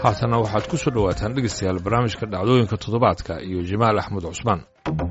haatana waxaad ku soo dhawaataan dhegeystayaal barnaamijka dhacdooyinka toddobaadka iyo Jamaal Axmed Cusmaan.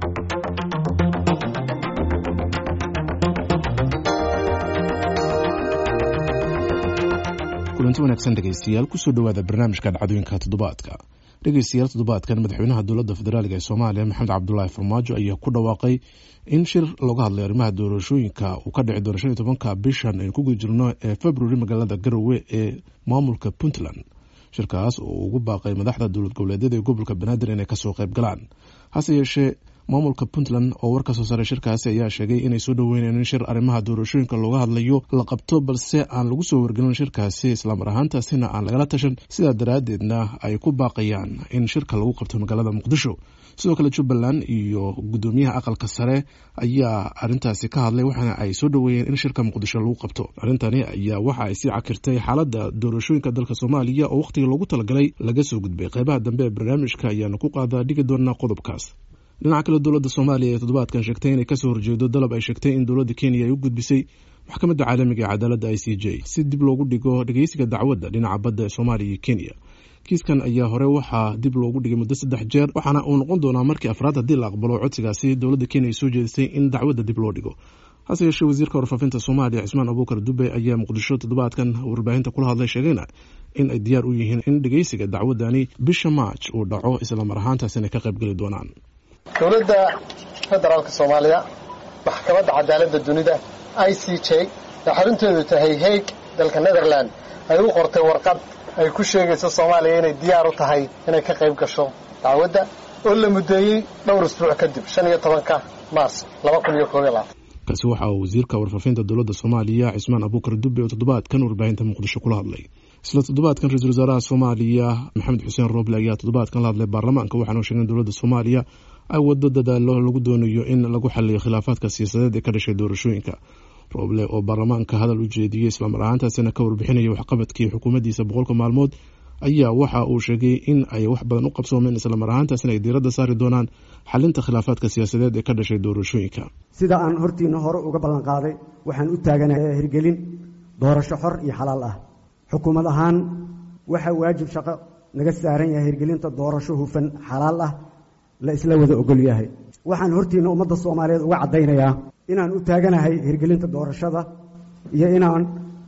kulanti wanaagsan dhegeystayaal ku soo dhawaada barnaamijka dhacdooyinka toddobaadka. dhegeystayaal toddobaadkan madaxweynaha dowladda federaalka ee Soomaaliya Maxamed Cabdullaahi Farmaajo ayaa ku dhawaaqay in shir looga hadlay arrimaha doorashooyinka uu ka dhici doono 15 bishan ee ku jirno ee February magaalada Garowe ee maamulka Puntland. shirkaas oo ugu baaqay madaxda dowlad goboleedyada ee gobolka Banaadir inay ka soo qayb galaan. hase yeeshee maamulka Puntland oo war ka soo saaray shirkaasi ayaa sheegay inay soo dhaweynayaan in shir arrimaha doorashooyinka looga hadlayo la qabto balse aan lagu soo wargelin shirkaasi isla mar ahaantaasina aan lagala tashan sidaa daraadeedna ay ku baaqayaan in shirka lagu qabto magaalada Muqdisho. sidoo kale Jubbaland iyo gudoomiyaha aqalka sare ayaa arintaasi ka hadlay waxaana ay soo dhaweeyeen in shirka Muqdisho lagu qabto. arintani ayaa waxa ay sii cakirtay xaaladda doorashooyinka dalka Soomaaliya oo waqtiga loogu talagalay laga soo gudbay. qaybaha dambe ee barnaamijka ayaana ku qaadaa dhigi doona qodobkaas. dhinaca kale dowladda Soomaaliya ee toddobaadkan sheegtay inay ka soo horjeedo dalab ay sheegtay in dowladda Kenya ay u gudbisay maxkamadda caalamiga ee cadaaladda ICJ si dib loogu dhigo dhageysiga dacwadda dhinaca badda ee Soomaaliya iyo Kenya. kiiskan ayaa hore waxaa dib loogu dhigay muddo 3 jeer waxaana uu noqon doonaa markii afraad haddii la aqbalo codsigaasi dowladda Kenya ay soo jeedisay in dacwadda dib loo dhigo. hase yeeshee wasiirka warfaafinta Soomaaliya Cismaan Abuukar Dube ayaa Muqdisho toddobaadkan warbaahinta kula hadlay sheegayna in ay diyaar u yihiin in dhageysiga dacwaddani bisha March uu dhaco isla mar ahaantaasina ka qayb gali doonaan. dowladda federaalka Soomaaliya maxkamadda cadaaladda dunida ICJ ee xarunteedu tahay Hague dalka Netherlands ay u qortay warqad ay ku sheegayso Soomaaliya inay diyaar u tahay inay ka qayb gasho dacwadda oo la mudeeyay dhowr usbuuc kadib 15 Maars 2021. kaasi waxa uu wasiirka warfaafinta dowladda Soomaaliya Cismaan Abuukar Dube oo toddobaadkan warbaahinta Muqdisho kula hadlay. isla toddobaadkan ra'iisul wasaaraha Soomaaliya Maxamed Xuseen Roble ayaa toddobaadkan la hadlay baarlamaanka waxaana uu sheegay in dowladda Soomaaliya ay wado dadaalo lagu doonayo in lagu xalliyo khilaafaadka siyaasadeed ee ka dhashay doorashooyinka. Roble oo baarlamaanka hadal u jeediyay isla mar ahaantaasina ka warbixinaya waxqabadkii xukuumaddiisa 100 maalmood ayaa waxa uu sheegay in ay wax badan u qabsoomeen isla mar ahaantaasina ay diiradda saari doonaan xalinta khilaafaadka siyaasadeed ee ka dhashay doorashooyinka. sida aan hortiina hore uga ballan qaaday waxaan u taaganahay hirgelin doorasho xor iyo xalaal ah. xukuumad ahaan waxa waajib shaqo naga saaran yahay hirgelinta doorasho hufan xalaal ah la isla wada ogol yahay. waxaan hortiina ummadda Soomaaliyeed uga cadaynayaa inaan u taaganahay hirgelinta doorashada iyo inaan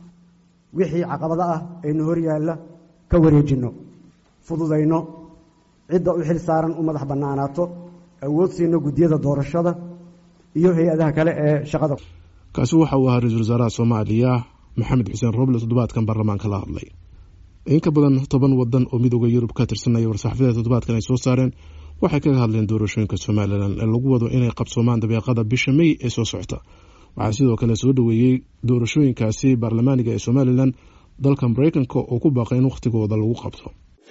wixii caqabado ah ee hor yaalla ka wareejino fududayno cidda u xil saaran u madax bannaanaato awood siino gudiyada doorashada iyo hay'adaha kale ee shaqada. kaasi waxa uu ahaa ra'iisul wasaaraha Soomaaliya Maxamed Xuseen Roble toddobaadkan baarlamaanka la hadlay. in ka badan 10 wadan oo midowga Yurub ka tirsanaya war-saxaafadeed toddobaadkan ay soo saareen waxay kaga hadleen doorashooyinka Soomaaliland ee lagu wado inay qabsoomaan dabeeqada bisha May ee soo socota. waxaa sidoo kale soo dhaweeyay doorashooyinkaasi baarlamaaniga ee Soomaaliland dalka Mareykanka oo ku baaqay in waqtigooda lagu qabto.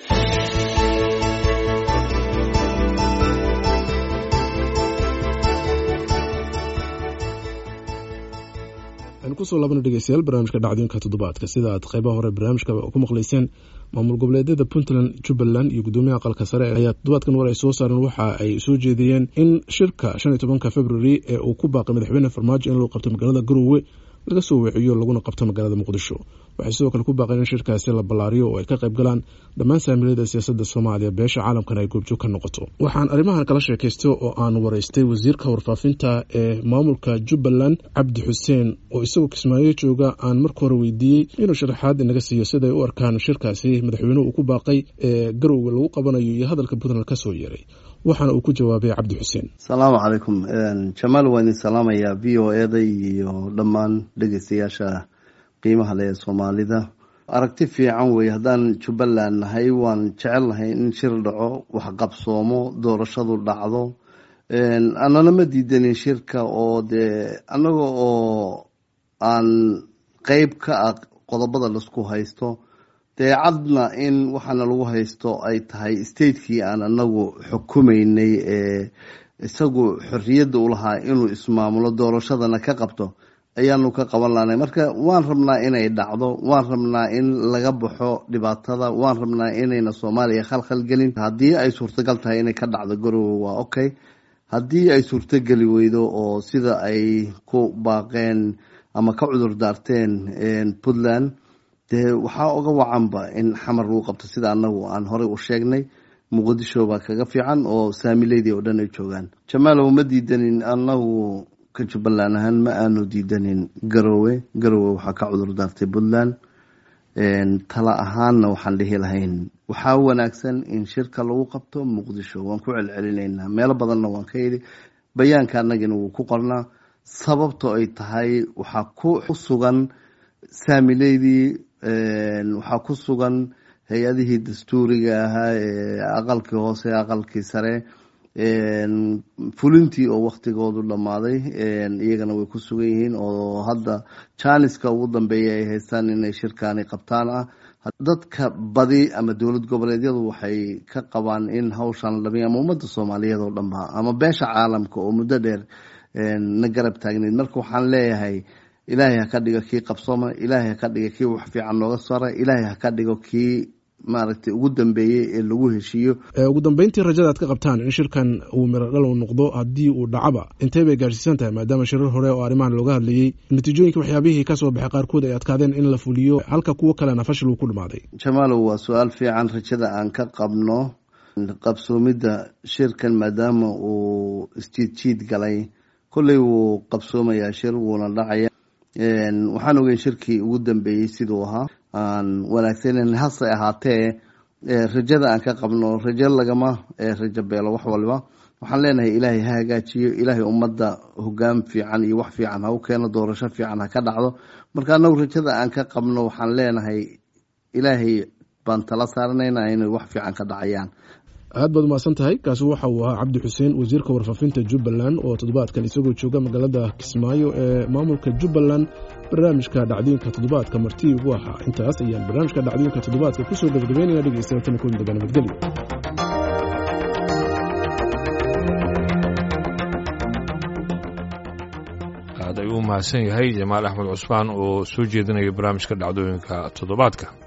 kusoo laabana dhegeystayaal barnaamijka dhacdooyinka toddobaadka sida aad qaybaha hore barnaamijka ku maqlayseen maamul goboleedyada Puntland, Jubbaland iyo gudoomiyaha aqalka sare ayaa toddobaadkan war ay soo saareen waxa ay soo jeediyeen in shirka 15 February ee uu ku baaqay madaxweyne Farmaajo in loo qabto magaalada Garowe laga soo weeciyo laguna qabto magaalada Muqdisho. waxay sidoo kale ku baaqeen in shirkaasi la ballaariyo oo ay ka qayb galaan dhammaan saamilada siyaasadda Soomaaliya beesha caalamkana ay goobjoog ka noqoto. waxaan arrimahan kala sheekaystay oo aan waraystay wasiirka warfaafinta ee maamulka Jubbaland Cabdi Xuseen oo isagoo Kismaayo jooga aan marka hore weydiiyey inuu sharaxaad inaga siiyo sida ay u arkaan shirkaasi madaxweynuhu uu ku baaqay ee Garowe lagu qabanayo iyo hadalka Puntland ka soo yeeray. waxaana uu ku jawaabay Cabdi Xuseen. Salaamu calaykum Jamaal waan salaamaya VOA iyo dhammaan dhageystayaasha qiimaha leh Soomaalida. aragti fiican way hadaan Jubbaland nahay waan jecelahay in shir dhaco wax qabsoomo doorashadu dhacdo. anana ma diidanin shirka oo anaga oo aan qayb ka ah qodobada la isku haysto cadna in waxaana lagu haysto ay tahay state-kii aan anagu xukumaynay isagu xorriyadda u lahaa inuu ismaamulo doorashadana ka qabto ayaanu ka qaban lahayn. marka waan rabnaa inay dhacdo, waan rabnaa in laga baxo dhibaatada, waan rabnaa inayna Soomaaliya khalkhal gelin. haddii ay suurtagal tahay inay ka dhacdo Garowe waa okay. haddii ay suurtageli weydo oo sida ay ku baaqeen ama ka cudur daarteen Puntland dee waxaa uga wacanba in xamar lagu qabto sida anagu aan horey u sheegnay. muqdisho baa kaga fiican oo saamileydii oo dhan ay joogaan. jamaalow ma diidanin anagu ka jubbaland ahaan ma aanu diidanin garowe waxaa ka cudur daartay puntland. tala ahaanna waxaan dhihi lahayn waxaa wanaagsan in shirka lagu qabto muqdisho. waan ku celcelinaynaa meelo badanna waan ka yidhi, bayaanka annagina wuu ku qornaa. sababto ay tahay waxaa ku sugan saamileydii, waxaa ku sugan hay-adihii dastuuriga ahaa ee aqalkii hoose, aqalkii sare, fulintii oo waktigoodu dhammaaday iyagana way ku sugan yihiin oo hadda jaaniska ugu dambeeya ay haystaan inay shirkaani qabtaan ah. dadka badi ama dowlad goboleedyadu waxay ka qabaan in hawshan la dhameeyo, ama ummadda soomaaliyeed oo dhanba ama beesha caalamka oo muddo dheer na garab taagneyd. marka waxaan leeyahay ilaahay ha ka dhigo kii qabsooma, ilaahay ha ka dhigo kii wax fiican nooga sara, ilaahay ha ka dhigo kii maaragtay ugu dambeeyey ee lagu heshiiyo. ugu dambeyntii rajada aad ka qabtaan in shirkan uu miradhal u noqdo haddii uu dhacaba intee bay gaarsiisan tahay, maadaama shirar hore oo arrimahan looga hadlayey natiijooyinka waxyaabihii kasoo baxay qaarkood ay adkaadeen in la fuliyo, halka kuwo kalena fashil uu ku dhamaaday? jamaalow waa su-aal fiican. rajada aan ka qabno qabsoomidda shirkan maadaama uu isjiidjiid galay, kolley wuu qabsoomayaa shir, wuuna dhacaya. waxaan ogeyn shirkii ugu dambeeyey siduu ahaa aan wanaagsaneyn. hase ahaatee rajada aan ka qabno rajo lagama rajo beelo wax waliba. waxaan leenahay ilaahay ha hagaajiyo, ilaahay ummadda hogaam fiican iyo wax fiican ha u keeno, doorasho fiican ha ka dhacdo. marka anagu rajada aan ka qabno waxaan leenahay ilaahay baan tala saaranaynaa inay wax fiican ka dhacayaan. aad baad umahadsan tahay. kaasi waxa uu ahaa cabdi xuseen, wasiirka warfaafinta jubbaland, oo toddobaadkan isagoo jooga magaalada kismaayo ee maamulka jubbaland barnaamijka dhacdooyinka toddobaadka martii ugu ahaa. intaas ayaan barnaamijka dhacdooyinka toddobaadka kusoo gabagabeynaya. dhegeystayaal tan kulan dambe, nabadgelyo. aad ayuu u mahadsan yahay jamaal axmed cusmaan oo soo jeedinaya barnaamijka dhacdooyinka toddobaadka.